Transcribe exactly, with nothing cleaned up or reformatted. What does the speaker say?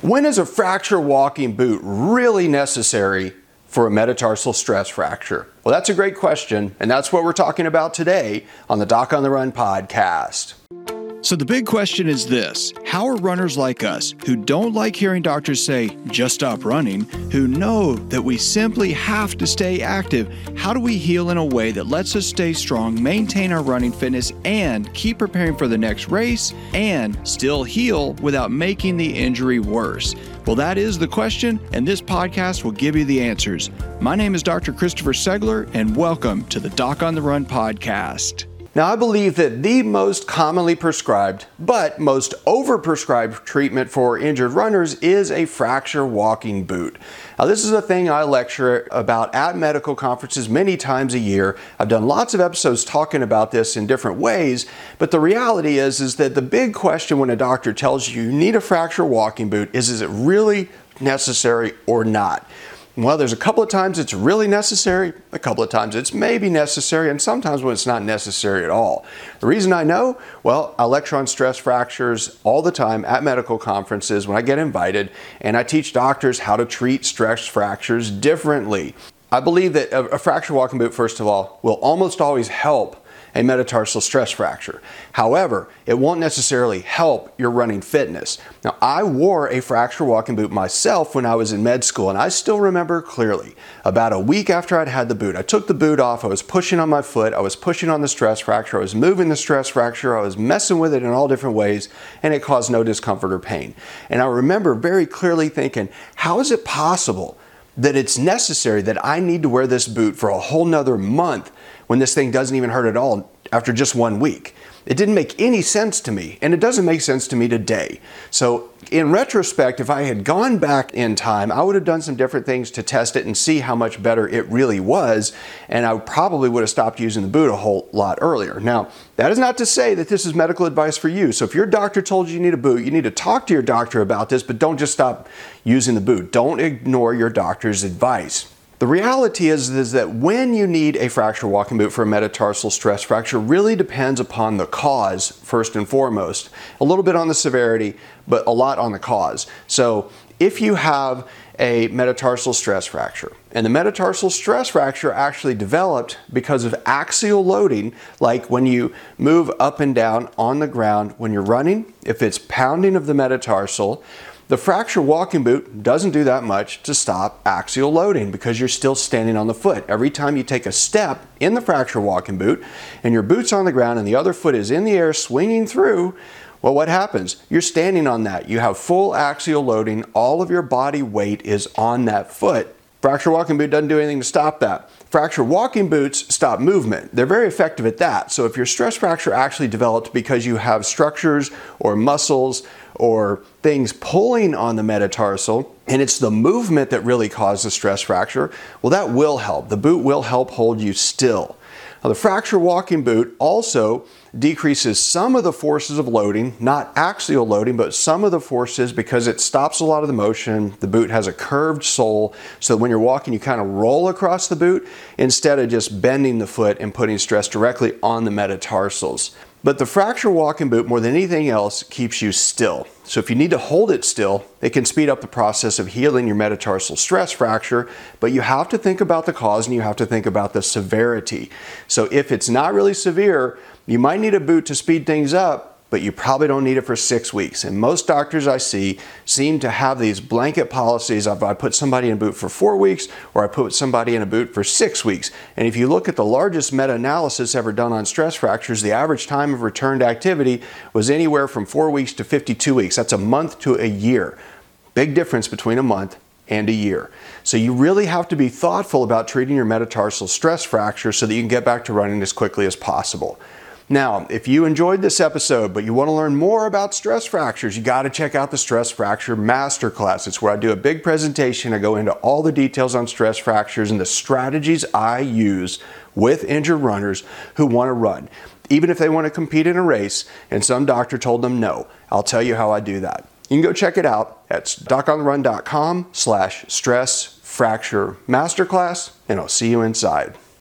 When is a fracture walking boot really necessary for a metatarsal stress fracture? Well, that's a great question, and that's what we're talking about today on the Doc on the Run podcast. So the big question is this: how are runners like us, who don't like hearing doctors say, just stop running, who know that we simply have to stay active, how do we heal in a way that lets us stay strong, maintain our running fitness, and keep preparing for the next race, and still heal without making the injury worse? Well, that is the question, and this podcast will give you the answers. My name is Doctor Christopher Segler, and welcome to the Doc on the Run podcast. Now, I believe that the most commonly prescribed, but most overprescribed treatment for injured runners is a fracture walking boot. Now, this is a thing I lecture about at medical conferences many times a year. I've done lots of episodes talking about this in different ways, but the reality is, is that the big question when a doctor tells you you need a fracture walking boot is, is it really necessary or not? Well, there's a couple of times it's really necessary, a couple of times it's maybe necessary, and sometimes when it's not necessary at all. The reason I know, well, I lecture on stress fractures all the time at medical conferences when I get invited, and I teach doctors how to treat stress fractures differently. I believe that a, a fracture walking boot, first of all, will almost always help a metatarsal stress fracture. However, it won't necessarily help your running fitness. Now, I wore a fracture walking boot myself when I was in med school, and I still remember clearly, about a week after I'd had the boot, I took the boot off, I was pushing on my foot, I was pushing on the stress fracture, I was moving the stress fracture, I was messing with it in all different ways, and it caused no discomfort or pain. And I remember very clearly thinking, how is it possible that it's necessary that I need to wear this boot for a whole nother month when this thing doesn't even hurt at all after just one week? It didn't make any sense to me, and it doesn't make sense to me today. So in retrospect, if I had gone back in time, I would have done some different things to test it and see how much better it really was, and I probably would have stopped using the boot a whole lot earlier. Now, that is not to say that this is medical advice for you. So if your doctor told you you need a boot, you need to talk to your doctor about this, but don't just stop using the boot. Don't ignore your doctor's advice. The reality is, is that when you need a fracture walking boot for a metatarsal stress fracture really depends upon the cause, first and foremost. A little bit on the severity, but a lot on the cause. So if you have a metatarsal stress fracture, and the metatarsal stress fracture actually developed because of axial loading, like when you move up and down on the ground when you're running, if it's pounding of the metatarsal, the fracture walking boot doesn't do that much to stop axial loading because you're still standing on the foot. Every time you take a step in the fracture walking boot and your boot's on the ground and the other foot is in the air swinging through, well, what happens? You're standing on that. You have full axial loading. All of your body weight is on that foot. Fracture walking boot doesn't do anything to stop that. Fracture walking boots stop movement. They're very effective at that. So if your stress fracture actually developed because you have structures or muscles or things pulling on the metatarsal, and it's the movement that really caused the stress fracture, well, that will help. The boot will help hold you still. Now, the fracture walking boot also decreases some of the forces of loading, not axial loading, but some of the forces because it stops a lot of the motion. The boot has a curved sole, so that when you're walking, you kind of roll across the boot instead of just bending the foot and putting stress directly on the metatarsals. But the fracture walking boot, more than anything else, keeps you still. So if you need to hold it still, it can speed up the process of healing your metatarsal stress fracture, but you have to think about the cause and you have to think about the severity. So if it's not really severe, you might need a boot to speed things up, but you probably don't need it for six weeks. And most doctors I see seem to have these blanket policies of I put somebody in a boot for four weeks or I put somebody in a boot for six weeks. And if you look at the largest meta-analysis ever done on stress fractures, the average time of return to activity was anywhere from four weeks to fifty-two weeks. That's a month to a year. Big difference between a month and a year. So you really have to be thoughtful about treating your metatarsal stress fracture so that you can get back to running as quickly as possible. Now, if you enjoyed this episode, but you want to learn more about stress fractures, you got to check out the Stress Fracture Masterclass. It's where I do a big presentation. I go into all the details on stress fractures and the strategies I use with injured runners who want to run, even if they want to compete in a race and some doctor told them no. I'll tell you how I do that. You can go check it out at doc on the run dot com slash stress fracture masterclass, and I'll see you inside.